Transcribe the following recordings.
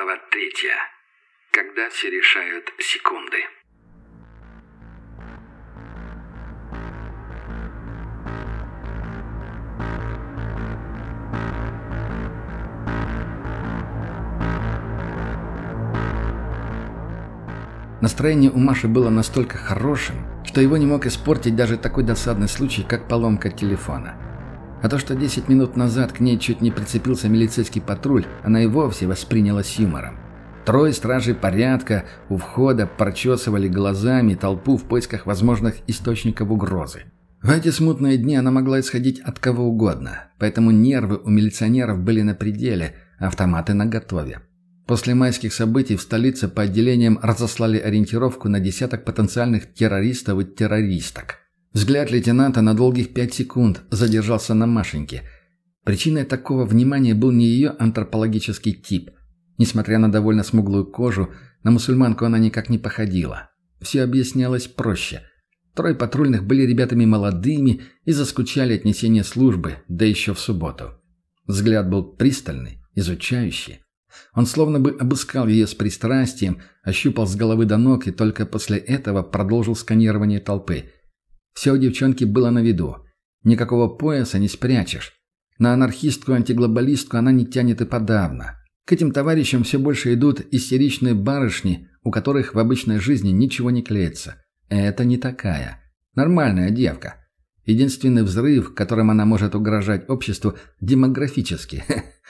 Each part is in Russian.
Глава 3. Когда все решают секунды. Настроение у Маши было настолько хорошим, что его не мог испортить даже такой досадный случай, как поломка телефона. А то, что 10 минут назад к ней чуть не прицепился милицейский патруль, она и вовсе восприняла с юмором. Трое стражей порядка у входа прочесывали глазами толпу в поисках возможных источников угрозы. В эти смутные дни она могла исходить от кого угодно, поэтому нервы у милиционеров были на пределе, автоматы наготове. После майских событий в столице по отделениям разослали ориентировку на десяток потенциальных террористов и террористок. Взгляд лейтенанта на долгих 5 секунд задержался на Машеньке. Причиной такого внимания был не ее антропологический тип. Несмотря на довольно смуглую кожу, на мусульманку она никак не походила. Все объяснялось проще. Трое патрульных были ребятами молодыми и заскучали от несения службы, да еще в субботу. Взгляд был пристальный, изучающий. Он словно бы обыскал ее с пристрастием, ощупал с головы до ног и только после этого продолжил сканирование толпы. Все у девчонки было на виду. Никакого пояса не спрячешь. На анархистку-антиглобалистку она не тянет и подавно. К этим товарищам все больше идут истеричные барышни, у которых в обычной жизни ничего не клеится. Это не такая. Нормальная девка. Единственный взрыв, которым она может угрожать обществу, демографический.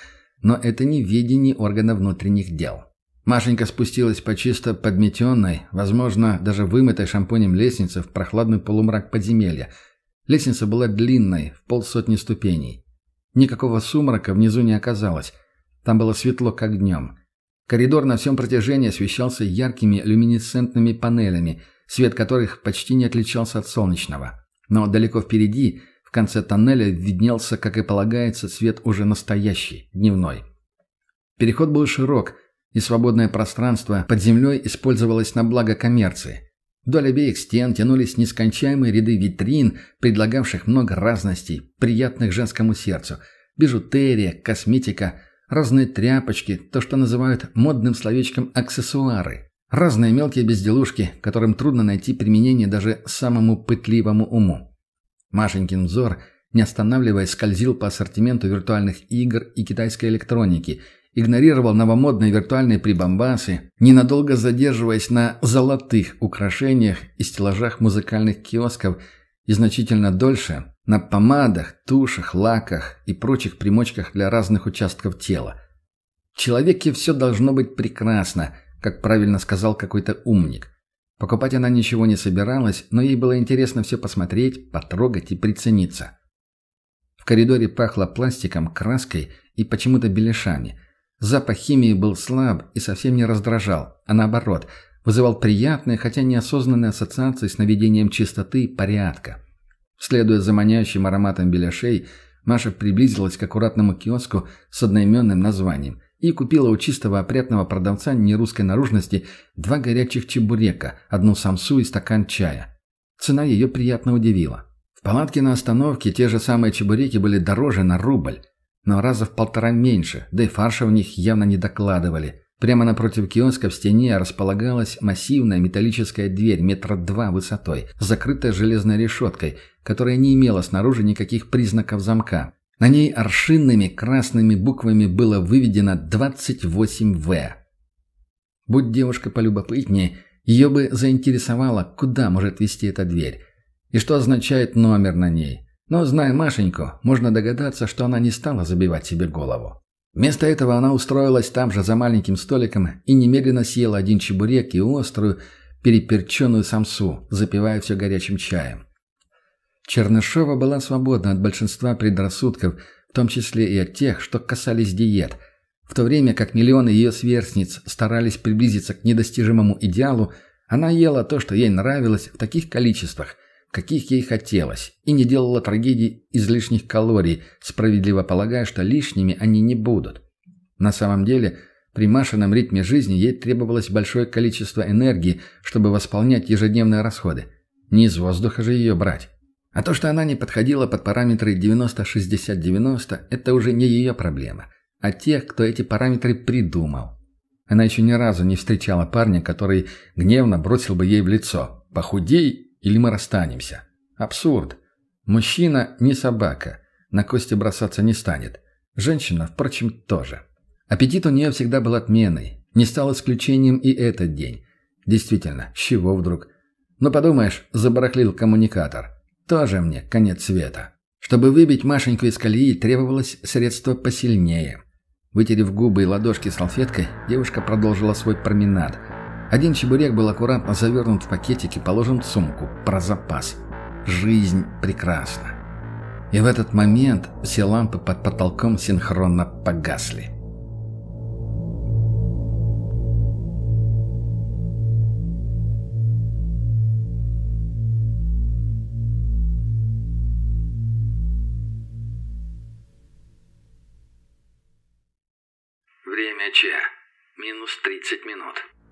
Но это не в ведении органа внутренних дел. Машенька спустилась по чисто подметенной, возможно, даже вымытой шампунем лестнице в прохладный полумрак подземелья. Лестница была длинной, в 50 ступеней. Никакого сумрака внизу не оказалось. Там было светло, как днем. Коридор на всем протяжении освещался яркими люминесцентными панелями, свет которых почти не отличался от солнечного. Но далеко впереди, в конце тоннеля, виднелся, как и полагается, свет уже настоящий, дневной. Переход был широк, и свободное пространство под землей использовалось на благо коммерции. Вдоль обеих стен тянулись нескончаемые ряды витрин, предлагавших много разностей, приятных женскому сердцу. Бижутерия, косметика, разные тряпочки, то, что называют модным словечком аксессуары. Разные мелкие безделушки, которым трудно найти применение даже самому пытливому уму. Машенькин взор, не останавливаясь, скользил по ассортименту виртуальных игр и китайской электроники, игнорировал новомодные виртуальные прибамбасы, ненадолго задерживаясь на золотых украшениях и стеллажах музыкальных киосков и значительно дольше на помадах, тушах, лаках и прочих примочках для разных участков тела. В человеке все должно быть прекрасно, как правильно сказал какой-то умник. Покупать она ничего не собиралась, но ей было интересно все посмотреть, потрогать и прицениться. В коридоре пахло пластиком, краской и почему-то беляшами. Запах химии был слаб и совсем не раздражал, а наоборот, вызывал приятные, хотя неосознанные ассоциации с наведением чистоты и порядка. Следуя за манящим ароматом беляшей, Маша приблизилась к аккуратному киоску с одноименным названием и купила у чистого опрятного продавца нерусской наружности 2 горячих чебурека, 1 самсу и стакан чая. Цена ее приятно удивила. В палатке на остановке те же самые чебуреки были дороже на рубль, но раза в 1,5 меньше, да и фарша в них явно не докладывали. Прямо напротив киоска в стене располагалась массивная металлическая дверь 2 метра высотой, закрытая железной решеткой, которая не имела снаружи никаких признаков замка. На ней аршинными красными буквами было выведено 28В. Будь девушка полюбопытнее, ее бы заинтересовало, куда может вести эта дверь, и что означает номер на ней. Но, зная Машеньку, можно догадаться, что она не стала забивать себе голову. Вместо этого она устроилась там же за маленьким столиком и немедленно съела 1 чебурек и острую, переперченную самсу, запивая все горячим чаем. Чернышова была свободна от большинства предрассудков, в том числе и от тех, что касались диет. В то время как миллионы ее сверстниц старались приблизиться к недостижимому идеалу, она ела то, что ей нравилось, в таких количествах, каких ей хотелось, и не делала трагедий из лишних калорий, справедливо полагая, что лишними они не будут. На самом деле, при Машином ритме жизни ей требовалось большое количество энергии, чтобы восполнять ежедневные расходы. Не из воздуха же ее брать. А то, что она не подходила под параметры 90-60-90, это уже не ее проблема, а тех, кто эти параметры придумал. Она еще ни разу не встречала парня, который гневно бросил бы ей в лицо: «Похудей, или мы расстанемся». Абсурд. Мужчина не собака, на кости бросаться не станет. Женщина, впрочем, тоже. Аппетит у нее всегда был отменный. Не стал исключением и этот день. Действительно, с чего вдруг? Ну, подумаешь, забарахлил коммуникатор. Тоже мне конец света. Чтобы выбить Машеньку из колеи, требовалось средство посильнее. Вытерев губы и ладошки салфеткой, девушка продолжила свой променад. Один чебурек был аккуратно завернут в пакетик и положен в сумку, про запас. Жизнь прекрасна. И в этот момент все лампы под потолком синхронно погасли. Время Ч. Минус 30 минут.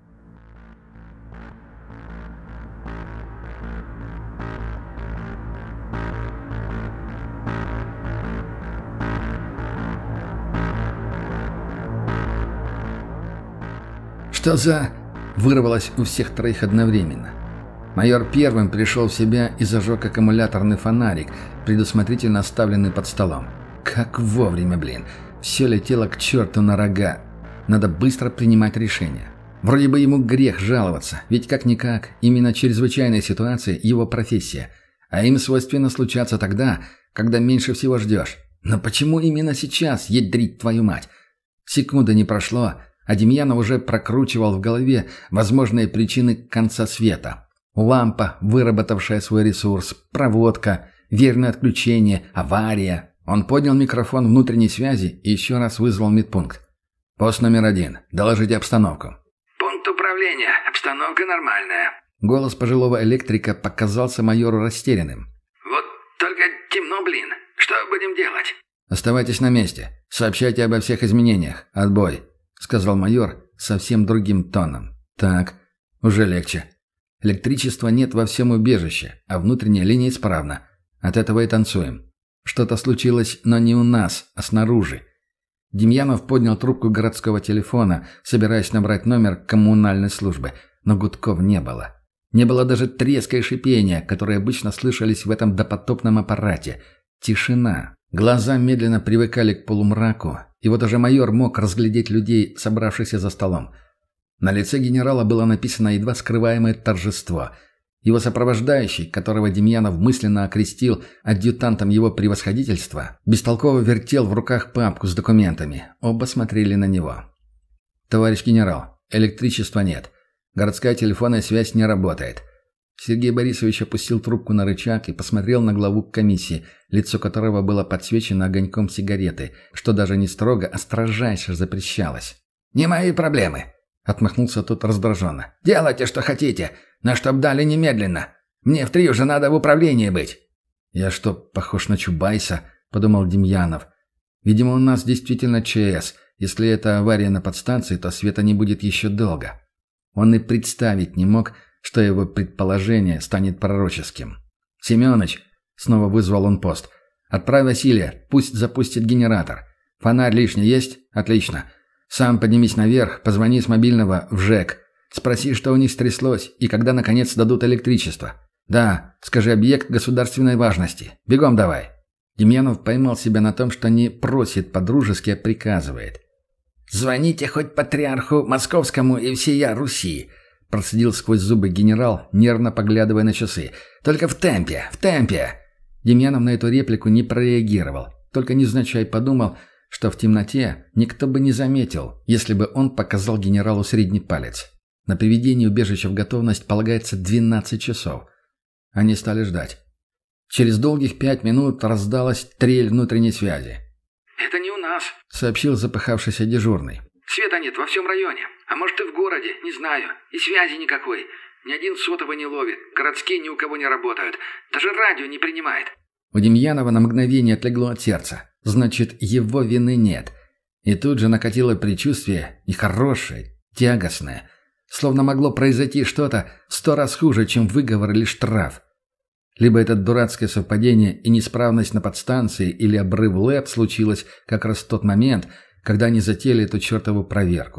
«Что за...» — вырвалось у всех троих одновременно. Майор первым пришел в себя и зажег аккумуляторный фонарик, предусмотрительно оставленный под столом. Как вовремя, блин. Все летело к черту на рога. Надо быстро принимать решение. Вроде бы ему грех жаловаться, ведь как-никак, именно чрезвычайные ситуации — его профессия. А им свойственно случаться тогда, когда меньше всего ждешь. Но почему именно сейчас, ядрить твою мать? Секунды не прошло, а Демьянов уже прокручивал в голове возможные причины конца света. Лампа, выработавшая свой ресурс, проводка, верное отключение, авария. Он поднял микрофон внутренней связи и еще раз вызвал медпункт. «Пост номер 1. Доложите обстановку». «Пункт управления. Обстановка нормальная». Голос пожилого электрика показался майору растерянным. «Вот только темно, блин. Что будем делать?» «Оставайтесь на месте. Сообщайте обо всех изменениях. Отбой», — сказал майор совсем другим тоном. «Так, уже легче. Электричества нет во всем убежище, а внутренняя линия исправна. От этого и танцуем. Что-то случилось, но не у нас, а снаружи». Демьянов поднял трубку городского телефона, собираясь набрать номер коммунальной службы, но гудков не было. Не было даже треска и шипения, которые обычно слышались в этом допотопном аппарате. Тишина. Глаза медленно привыкали к полумраку, и вот уже майор мог разглядеть людей, собравшихся за столом. На лице генерала было написано едва скрываемое торжество. Его сопровождающий, которого Демьянов мысленно окрестил адъютантом его превосходительства, бестолково вертел в руках папку с документами. Оба смотрели на него. «Товарищ генерал, электричества нет. Городская телефонная связь не работает». Сергей Борисович опустил трубку на рычаг и посмотрел на главу комиссии, лицо которого было подсвечено огоньком сигареты, что даже не строго, а строжайше запрещалось. «Не мои проблемы», — отмахнулся тот раздраженно. «Делайте, что хотите, но чтоб дали немедленно. Мне в 3 уже надо в управлении быть». «Я что, похож на Чубайса?» — подумал Демьянов. «Видимо, у нас действительно ЧС. Если это авария на подстанции, то света не будет еще долго». Он и представить не мог, что его предположение станет пророческим. «Семёныч», — снова вызвал он пост, — «отправь Василия, пусть запустит генератор. Фонарь лишний есть? Отлично. Сам поднимись наверх, позвони с мобильного в ЖЭК. Спроси, что у них стряслось и когда, наконец, дадут электричество. Да, скажи, объект государственной важности. Бегом давай». Демьянов поймал себя на том, что не просит по-дружески, а приказывает. «Звоните хоть патриарху Московскому и всея Руси», — процедил сквозь зубы генерал, нервно поглядывая на часы. «Только в темпе, в темпе!» Демьянов на эту реплику не прореагировал, только невзначай подумал, что в темноте никто бы не заметил, если бы он показал генералу средний палец. На приведение убежища в готовность полагается 12 часов. Они стали ждать. Через долгих 5 минут раздалась трель внутренней связи. «Это не у нас», — сообщил запыхавшийся дежурный. «Света нет во всем районе. А может, и в городе, не знаю. И связи никакой. Ни один сотовый не ловит. Городские ни у кого не работают. Даже радио не принимает». У Демьянова на мгновение отлегло от сердца. Значит, его вины нет. И тут же накатило предчувствие нехорошее, тягостное. Словно могло произойти что-то в 100 раз хуже, чем выговор или штраф. Либо это дурацкое совпадение и неисправность на подстанции или обрыв ЛЭП случилось как раз в тот момент, когда они затеяли эту чертову проверку.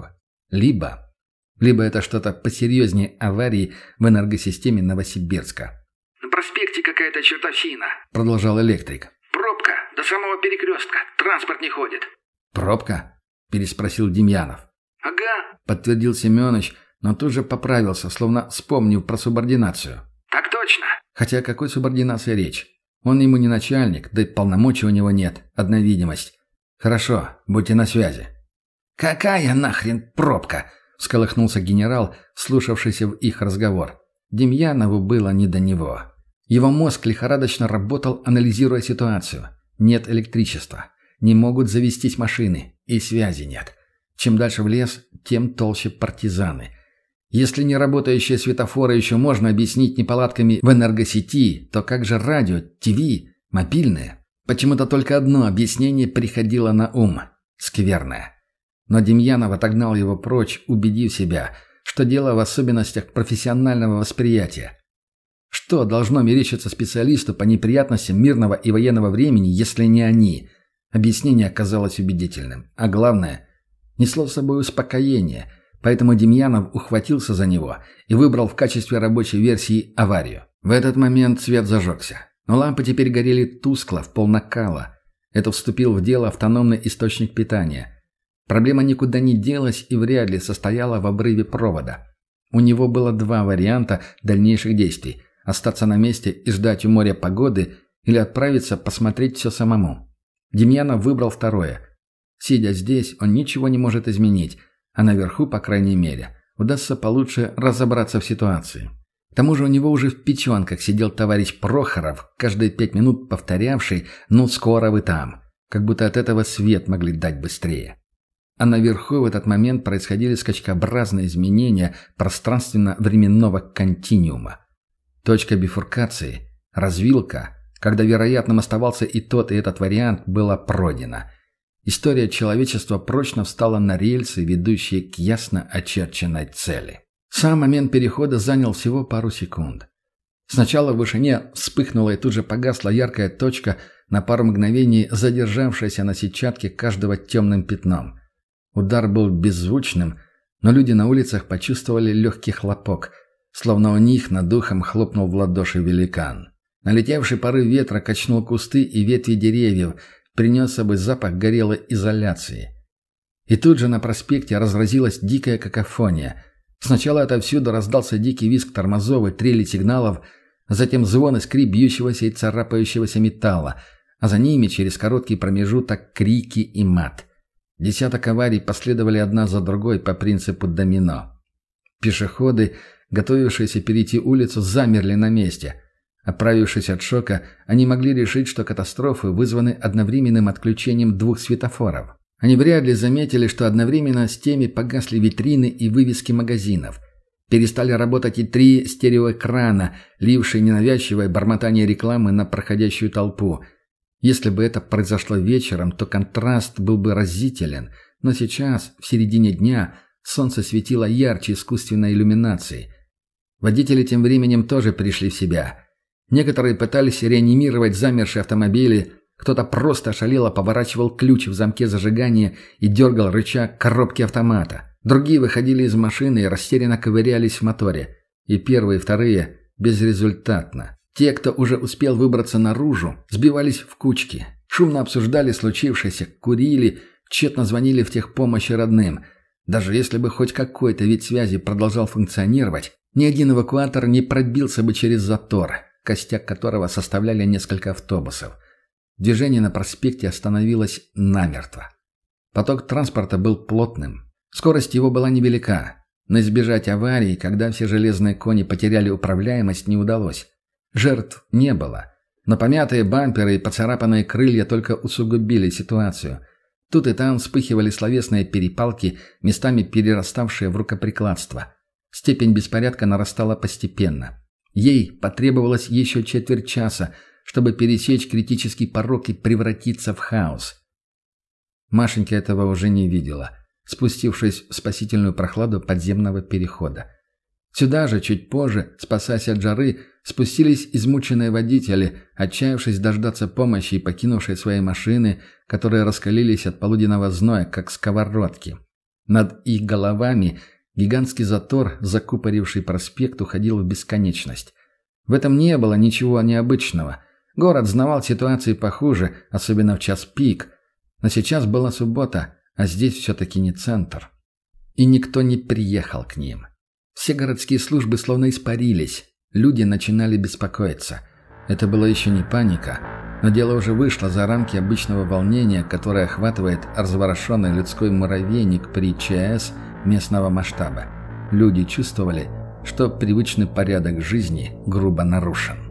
Либо это что-то посерьезнее аварии в энергосистеме Новосибирска. «На проспекте какая-то чертовщина», — продолжал электрик. «Пробка до самого перекрестка. Транспорт не ходит». «Пробка?» — переспросил Демьянов. «Ага». — подтвердил Семенович, но тут же поправился, словно вспомнив про субординацию. «Так точно». Хотя о какой субординации речь? Он ему не начальник, да и полномочий у него нет, одна видимость. «Хорошо, будьте на связи». «Какая нахрен пробка?» — всколыхнулся генерал, слушавшийся в их разговор. Демьянову было не до него. Его мозг лихорадочно работал, анализируя ситуацию. Нет электричества, не могут завестись машины, и связи нет. Чем дальше в лес, тем толще партизаны. Если не работающие светофоры еще можно объяснить неполадками в энергосети, то как же радио, ТВ, мобильные? Почему-то только одно объяснение приходило на ум – скверное. Но Демьянов отогнал его прочь, убедив себя, что дело в особенностях профессионального восприятия. Что должно мерещиться специалисту по неприятностям мирного и военного времени, если не они? Объяснение оказалось убедительным. А главное – несло с собой успокоение, поэтому Демьянов ухватился за него и выбрал в качестве рабочей версии аварию. В этот момент свет зажегся. Но лампы теперь горели тускло, в полнакала. Это вступил в дело автономный источник питания. Проблема никуда не делась и вряд ли состояла в обрыве провода. У него было два варианта дальнейших действий – остаться на месте и ждать у моря погоды или отправиться посмотреть все самому. Демьянов выбрал второе. Сидя здесь, он ничего не может изменить, а наверху, по крайней мере, удастся получше разобраться в ситуации. К тому же у него уже в печенках сидел товарищ Прохоров, каждые 5 минут повторявший «ну скоро вы там», как будто от этого свет могли дать быстрее. А наверху в этот момент происходили скачкообразные изменения пространственно-временного континуума. Точка бифуркации, развилка, когда вероятным оставался и тот, и этот вариант, была пройдена. История человечества прочно встала на рельсы, ведущие к ясно очерченной цели. Сам момент перехода занял всего пару секунд. Сначала в вышине вспыхнула и тут же погасла яркая точка, на пару мгновений задержавшаяся на сетчатке каждого темным пятном. Удар был беззвучным, но люди на улицах почувствовали легкий хлопок, словно у них над духом хлопнул в ладоши великан. Налетевший порыв ветра качнул кусты и ветви деревьев, принес с собой запах горелой изоляции. И тут же на проспекте разразилась дикая какофония. Сначала отовсюду раздался дикий визг тормозов и трели сигналов, затем звон и скрип бьющегося и царапающегося металла, а за ними через короткий промежуток крики и мат. Десяток аварий последовали одна за другой по принципу домино. Пешеходы, готовившиеся перейти улицу, замерли на месте. Оправившись от шока, они могли решить, что катастрофы вызваны одновременным отключением двух светофоров. Они вряд ли заметили, что одновременно с теми погасли витрины и вывески магазинов. Перестали работать и 3 стереоэкрана, лившие ненавязчивое бормотание рекламы на проходящую толпу. Если бы это произошло вечером, то контраст был бы разителен, но сейчас, в середине дня, солнце светило ярче искусственной иллюминации. Водители тем временем тоже пришли в себя. Некоторые пытались реанимировать замершие автомобили, кто-то просто ошалело поворачивал ключ в замке зажигания и дергал рычаг коробки автомата. Другие выходили из машины и растерянно ковырялись в моторе. И первые, и вторые безрезультатно. Те, кто уже успел выбраться наружу, сбивались в кучки. Шумно обсуждали случившееся, курили, тщетно звонили в техпомощь родным. Даже если бы хоть какой-то вид связи продолжал функционировать, ни один эвакуатор не пробился бы через затор, костяк которого составляли несколько автобусов. Движение на проспекте остановилось намертво. Поток транспорта был плотным. Скорость его была невелика, но избежать аварии, когда все железные кони потеряли управляемость, не удалось. Жертв не было, но помятые бамперы и поцарапанные крылья только усугубили ситуацию. Тут и там вспыхивали словесные перепалки, местами перераставшие в рукоприкладство. Степень беспорядка нарастала постепенно. Ей потребовалось еще четверть часа, чтобы пересечь критический порог и превратиться в хаос. Машенька этого уже не видела, спустившись в спасительную прохладу подземного перехода. Сюда же, чуть позже, спасаясь от жары, спустились измученные водители, отчаявшись дождаться помощи и покинувшие свои машины, которые раскалились от полуденного зноя, как сковородки. Над их головами гигантский затор, закупоривший проспект, уходил в бесконечность. В этом не было ничего необычного. Город знавал ситуации похуже, особенно в час пик. Но сейчас была суббота, а здесь все-таки не центр. И никто не приехал к ним. Все городские службы словно испарились. Люди начинали беспокоиться. Это была еще не паника, но дело уже вышло за рамки обычного волнения, которое охватывает разворошенный людской муравейник при ЧАЭС местного масштаба. Люди чувствовали, что привычный порядок жизни грубо нарушен.